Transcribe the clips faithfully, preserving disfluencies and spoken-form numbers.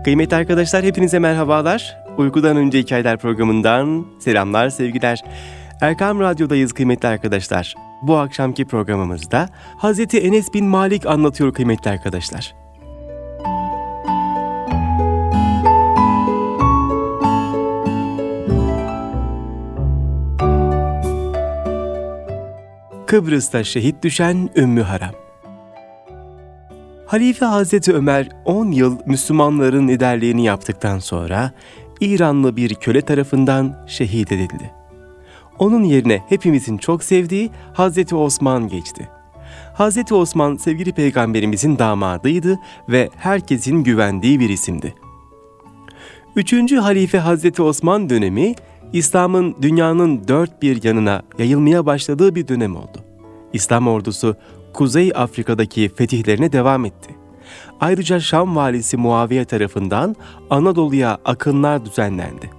Kıymetli arkadaşlar, hepinize merhabalar. Uykudan Önce Hikayeler programından selamlar, sevgiler. Erkam Radyo'dayız kıymetli arkadaşlar. Bu akşamki programımızda Hazreti Enes bin Malik anlatıyor kıymetli arkadaşlar. Kıbrıs'ta şehit düşen Ümmü Haram. Halife Hazreti Ömer on yıl Müslümanların liderliğini yaptıktan sonra İranlı bir köle tarafından şehit edildi. Onun yerine hepimizin çok sevdiği Hazreti Osman geçti. Hazreti Osman sevgili peygamberimizin damadıydı ve herkesin güvendiği bir isimdi. Üçüncü Halife Hazreti Osman dönemi İslam'ın dünyanın dört bir yanına yayılmaya başladığı bir dönem oldu. İslam ordusu Kuzey Afrika'daki fetihlerine devam etti. Ayrıca Şam valisi Muaviye tarafından Anadolu'ya akınlar düzenlendi.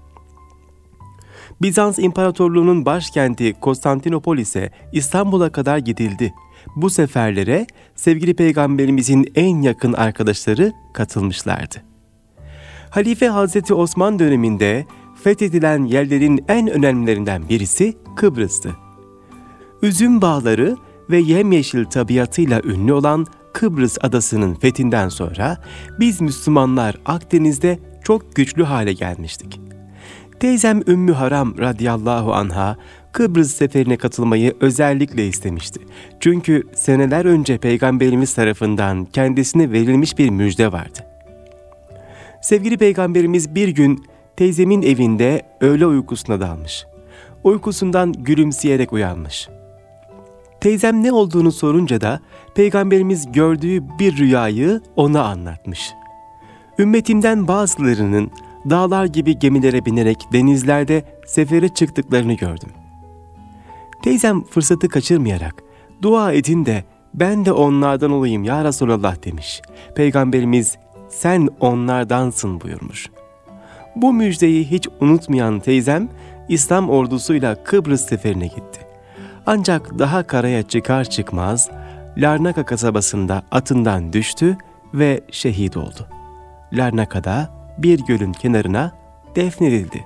Bizans İmparatorluğu'nun başkenti Konstantinopolis'e, İstanbul'a kadar gidildi. Bu seferlere sevgili peygamberimizin en yakın arkadaşları katılmışlardı. Halife Hazreti Osman döneminde fethedilen yerlerin en önemlilerinden birisi Kıbrıs'tı. Üzüm bağları ve yemyeşil tabiatıyla ünlü olan Kıbrıs adasının fethinden sonra biz Müslümanlar Akdeniz'de çok güçlü hale gelmiştik. Teyzem Ümmü Haram radıyallahu anha Kıbrıs seferine katılmayı özellikle istemişti. Çünkü seneler önce Peygamberimiz tarafından kendisine verilmiş bir müjde vardı. Sevgili Peygamberimiz bir gün teyzemin evinde öğle uykusuna dalmış. Uykusundan gülümseyerek uyanmış. Teyzem ne olduğunu sorunca da Peygamberimiz gördüğü bir rüyayı ona anlatmış. Ümmetimden bazılarının dağlar gibi gemilere binerek denizlerde sefere çıktıklarını gördüm. Teyzem fırsatı kaçırmayarak dua edin de ben de onlardan olayım ya Resulallah demiş. Peygamberimiz sen onlardansın buyurmuş. Bu müjdeyi hiç unutmayan teyzem İslam ordusuyla Kıbrıs seferine gitti. Ancak daha karaya çıkar çıkmaz Larnaka kasabasında atından düştü ve şehit oldu. Larnaka'da bir gölün kenarına defnedildi.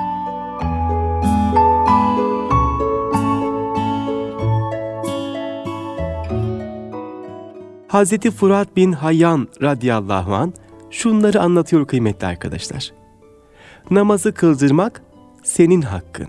Hazreti Fırat bin Hayyan radıyallahu anh şunları anlatıyor kıymetli arkadaşlar. Namazı kıldırmak senin hakkın.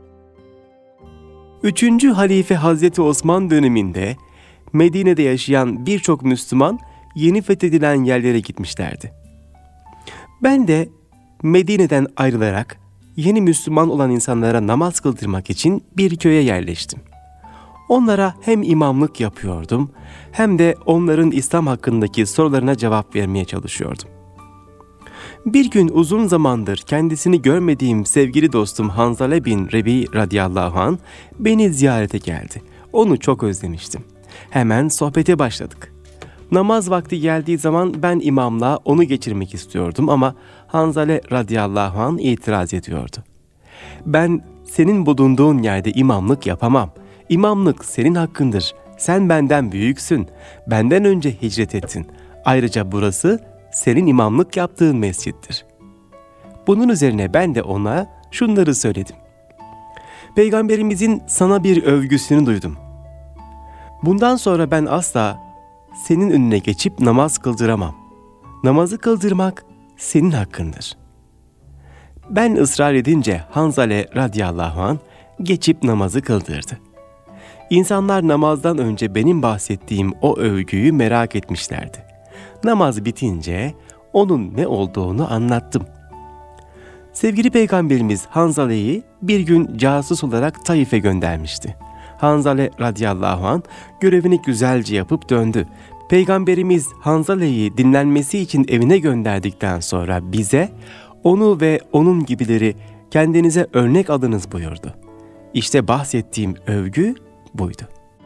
Üçüncü Halife Hazreti Osman döneminde Medine'de yaşayan birçok Müslüman yeni fethedilen yerlere gitmişlerdi. Ben de Medine'den ayrılarak yeni Müslüman olan insanlara namaz kıldırmak için bir köye yerleştim. Onlara hem imamlık yapıyordum hem de onların İslam hakkındaki sorularına cevap vermeye çalışıyordum. Bir gün uzun zamandır kendisini görmediğim sevgili dostum Hanzale bin Rebi radıyallahu anh beni ziyarete geldi. Onu çok özlemiştim. Hemen sohbete başladık. Namaz vakti geldiği zaman ben imamla onu geçirmek istiyordum ama Hanzale radıyallahu anh itiraz ediyordu. Ben senin bulunduğun yerde imamlık yapamam. İmamlık senin hakkındır. Sen benden büyüksün. Benden önce hicret ettin. Ayrıca burası senin imamlık yaptığın mescittir. Bunun üzerine ben de ona şunları söyledim. Peygamberimizin sana bir övgüsünü duydum. Bundan sonra ben asla senin önüne geçip namaz kıldıramam. Namazı kıldırmak senin hakkındır. Ben ısrar edince Hanzale radıyallahu anh geçip namazı kıldırdı. İnsanlar namazdan önce benim bahsettiğim o övgüyü merak etmişlerdi. Namaz bitince onun ne olduğunu anlattım. Sevgili Peygamberimiz Hanzale'yi bir gün casus olarak Taif'e göndermişti. Hanzale radıyallahu anh görevini güzelce yapıp döndü. Peygamberimiz Hanzale'yi dinlenmesi için evine gönderdikten sonra bize onu ve onun gibileri kendinize örnek alınız buyurdu. İşte bahsettiğim övgü buydu.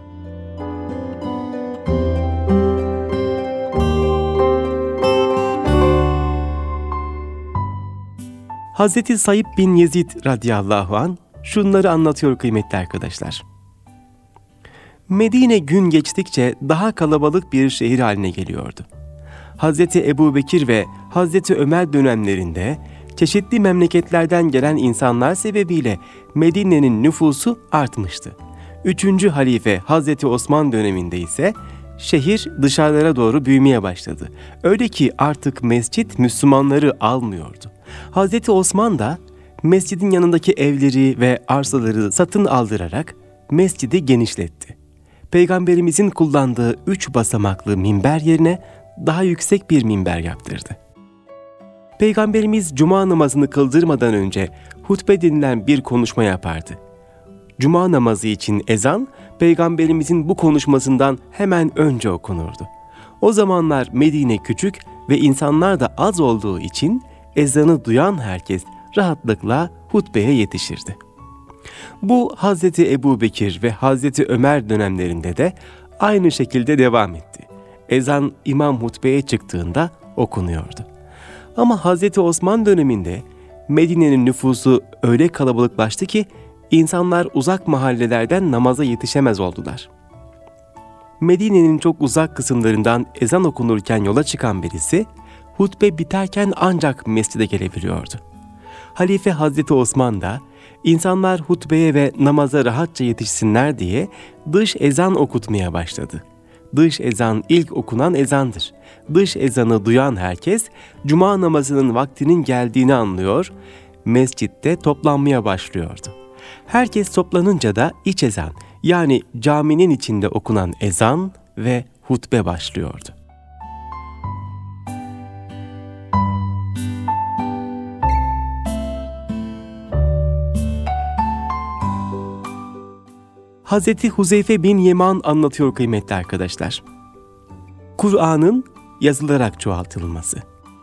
Hazreti Said bin Yezid radıyallahu anh şunları anlatıyor kıymetli arkadaşlar. Medine gün geçtikçe daha kalabalık bir şehir haline geliyordu. Hazreti Ebubekir ve Hazreti Ömer dönemlerinde çeşitli memleketlerden gelen insanlar sebebiyle Medine'nin nüfusu artmıştı. Üçüncü halife Hazreti Osman döneminde ise şehir dışarılara doğru büyümeye başladı. Öyle ki artık mescit Müslümanları almıyordu. Hazreti Osman da mescidin yanındaki evleri ve arsaları satın aldırarak mescidi genişletti. Peygamberimizin kullandığı üç basamaklı minber yerine daha yüksek bir minber yaptırdı. Peygamberimiz cuma namazını kıldırmadan önce hutbe denilen bir konuşma yapardı. Cuma namazı için ezan, Peygamberimizin bu konuşmasından hemen önce okunurdu. O zamanlar Medine küçük ve insanlar da az olduğu için ezanı duyan herkes rahatlıkla hutbeye yetişirdi. Bu Hazreti Ebubekir ve Hazreti Ömer dönemlerinde de aynı şekilde devam etti. Ezan imam hutbeye çıktığında okunuyordu. Ama Hazreti Osman döneminde Medine'nin nüfusu öyle kalabalıklaştı ki insanlar uzak mahallelerden namaza yetişemez oldular. Medine'nin çok uzak kısımlarından ezan okunurken yola çıkan birisi, hutbe biterken ancak mescide gelebiliyordu. Halife Hazreti Osman da insanlar hutbeye ve namaza rahatça yetişsinler diye dış ezan okutmaya başladı. Dış ezan ilk okunan ezandır. Dış ezanı duyan herkes cuma namazının vaktinin geldiğini anlıyor, mescitte toplanmaya başlıyordu. Herkes toplanınca da iç ezan, yani caminin içinde okunan ezan ve hutbe başlıyordu. Hazreti Huzeyfe bin Yeman anlatıyor kıymetli arkadaşlar. Kur'an'ın yazılarak çoğaltılması.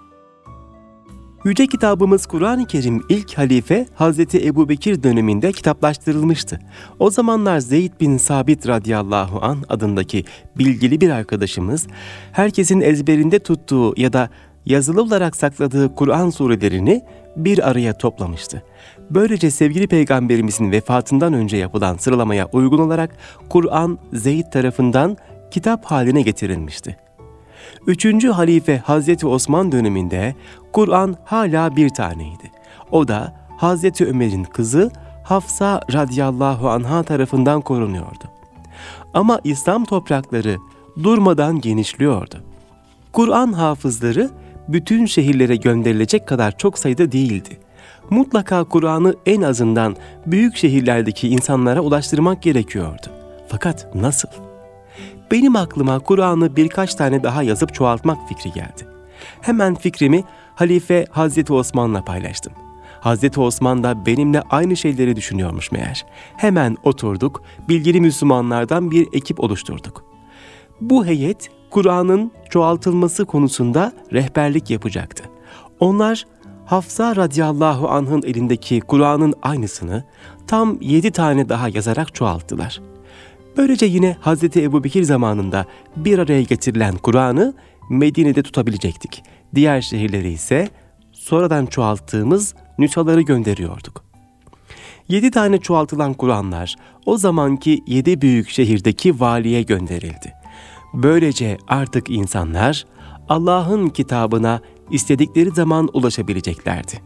Yüce kitabımız Kur'an-ı Kerim ilk halife Hazreti Ebubekir döneminde kitaplaştırılmıştı. O zamanlar Zeyd bin Sabit radıyallahu anh adındaki bilgili bir arkadaşımız, herkesin ezberinde tuttuğu ya da yazılı olarak sakladığı Kur'an surelerini bir araya toplamıştı. Böylece sevgili Peygamberimizin vefatından önce yapılan sıralamaya uygun olarak Kur'an Zeyd tarafından kitap haline getirilmişti. Üçüncü halife Hazreti Osman döneminde Kur'an hala bir taneydi. O da Hazreti Ömer'in kızı Hafsa radıyallahu anha tarafından korunuyordu. Ama İslam toprakları durmadan genişliyordu. Kur'an hafızları bütün şehirlere gönderilecek kadar çok sayıda değildi. Mutlaka Kur'an'ı en azından büyük şehirlerdeki insanlara ulaştırmak gerekiyordu. Fakat nasıl? Benim aklıma Kur'an'ı birkaç tane daha yazıp çoğaltmak fikri geldi. Hemen fikrimi Halife Hazreti Osman'la paylaştım. Hazreti Osman da benimle aynı şeyleri düşünüyormuş meğer. Hemen oturduk, bilgili Müslümanlardan bir ekip oluşturduk. Bu heyet Kur'an'ın çoğaltılması konusunda rehberlik yapacaktı. Onlar Hafsa radıyallahu anh'ın elindeki Kur'an'ın aynısını tam yedi tane daha yazarak çoğalttılar. Böylece yine Hazreti Ebubekir zamanında bir araya getirilen Kur'an'ı Medine'de tutabilecektik. Diğer şehirlere ise sonradan çoğalttığımız nüshaları gönderiyorduk. Yedi tane çoğaltılan Kur'anlar o zamanki yedi büyük şehirdeki valiye gönderildi. Böylece artık insanlar Allah'ın kitabına istedikleri zaman ulaşabileceklerdi.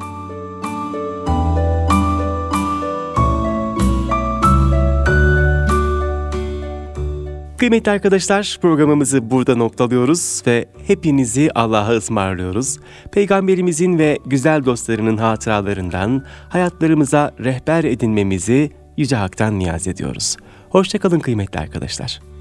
Kıymetli arkadaşlar, programımızı burada noktalıyoruz ve hepinizi Allah'a ısmarlıyoruz. Peygamberimizin ve güzel dostlarının hatıralarından hayatlarımıza rehber edinmemizi Yüce Hak'tan niyaz ediyoruz. Hoşça kalın kıymetli arkadaşlar.